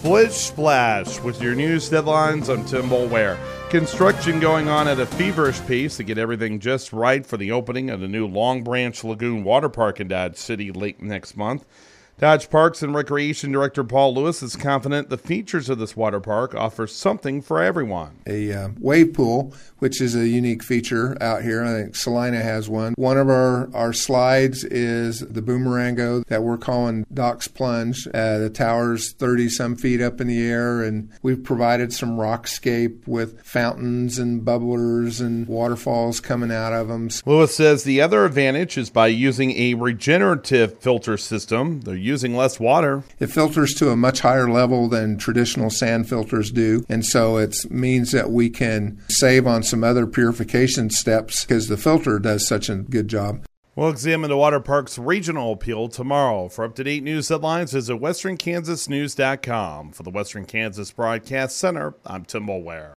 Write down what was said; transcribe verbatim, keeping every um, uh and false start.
Splish Splash with your news headlines. I'm Tim Mulware. Construction going on at a feverish pace to get everything just right for the opening of the new Long Branch Lagoon Water Park in Dodge City late next month. Dodge Parks and Recreation Director Paul Lewis is confident the features of this water park offer something for everyone. A uh, wave pool, which is a unique feature out here. I think Salina has one. One of our, our slides is the Boomerango that we're calling Doc's Plunge. Uh, the tower's thirty-some feet up in the air, and we've provided some rockscape with fountains and bubblers and waterfalls coming out of them. Lewis says the other advantage is by using a regenerative filter system. They're using less water. It filters to a much higher level than traditional sand filters do, and so it means that we can save on some other purification steps because the filter does such a good job. We'll examine the water park's regional appeal tomorrow. For up-to-date news headlines, visit western kansas news dot com. For the Western Kansas Broadcast Center, I'm Tim Mulware.